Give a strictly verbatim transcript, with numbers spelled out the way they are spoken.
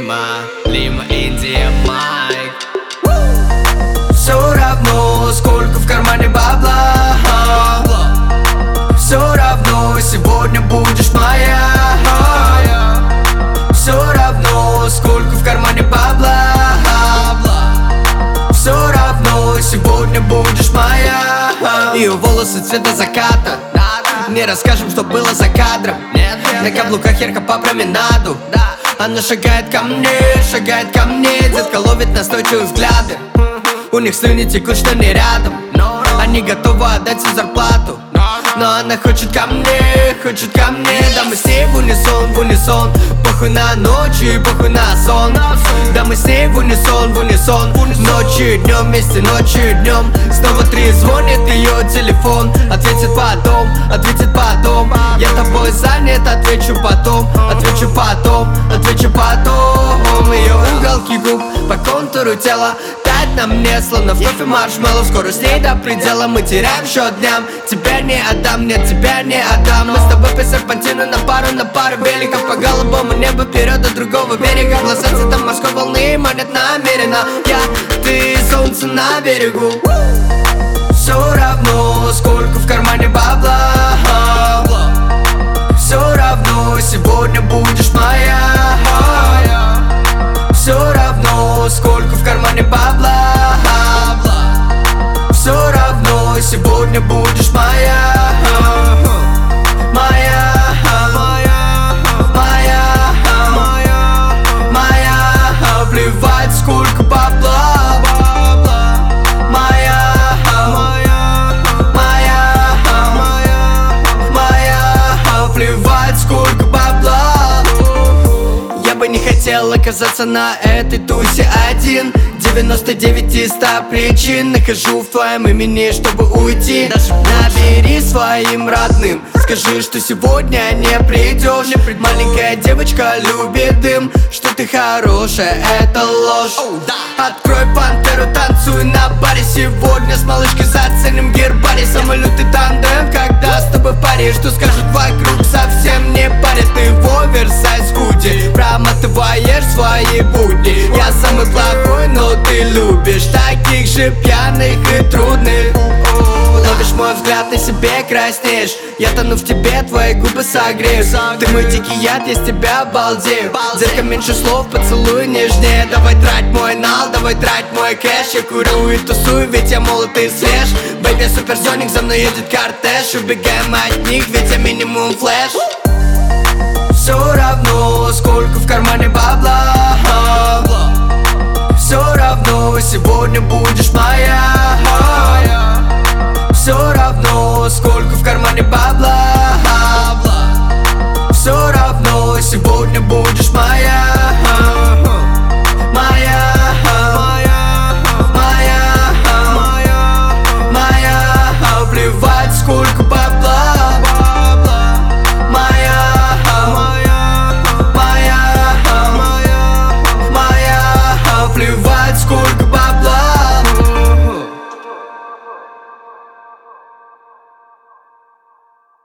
Лима, Лима, Индия, Майк. Все равно, сколько в кармане бабла, все равно, сегодня будешь моя. Все равно, сколько в кармане бабла, все равно, сегодня будешь моя. Ее волосы цвета заката, не расскажем, что было за кадром. На каблуках ярко по променаду. Она шагает ко мне, шагает ко мне. Детка ловит настойчивые взгляды. У них слюни текут, что не рядом. Они готовы отдать всю зарплату. Но она хочет ко мне, хочет ко мне. Да мы с ней в унисон, в унисон. Похуй на ночь и похуй на сон. Да мы с ней в унисон, в унисон. Ночью и днем, вместе ночью и днем. Снова три звонит ее телефон. Ответит потом, ответит потом. Я тобой занят, отвечу потом. Отвечу потом, отвечу потом. Ее уголки губ по контуру тела тает на мне, словно в кофе маршмеллоу. Скоро с ней до предела, мы теряем счет дням. Тебя не отдам, нет, тебя не отдам. Мы с тобой по серпантину на пару, на пару великов. По голубому небу вперед до другого берега. Глаза цветом морской волны манят намеренно. Я, ты, солнце на берегу. Все равно, сколько в кармане бабла, все равно, сегодня будешь моя. Все равно, сколько в кармане бабла, все равно, сегодня будешь моя. Моя, моя, моя, моя, моя. Плевать, сколько бабла. Моя, моя, моя, моя, моя. Плевать, сколько бабла. Я бы не хотел оказаться на этой тусе один. девяносто девять из ста причин нахожу в твоем имени, чтобы уйти. Даже набери своим родным, скажи, что сегодня не придешь. Маленькая девочка любит дым, что ты хорошая, это ложь. Открой пантеру, танцуй на баре. Сегодня с малышкой заценим гербарий. Самый лютый тандем, когда с тобой в паре. Что скажут вокруг, совсем не парят. Ты в оверсайз худи, проматываешь свои будни. Я самый плохой, но ты любишь таких же пьяных и трудных. Ловишь мой взгляд, на себе краснеешь. Я тону в тебе, твои губы согреют. Ты мой дикий яд, я с тебя балдею. Детка, меньше слов, поцелуй нежнее. Давай трать мой нал, давай трать мой кэш. Я курю и тусую, ведь я молод и свеж. Бэйби, суперсоник, за мной едет кортеж. Убегаем от них, ведь я минимум флэш. Все равно, сколько в кармане бабла, все равно, сегодня будешь моя. Все равно, сколько в кармане бабла, все равно, сегодня будешь моя.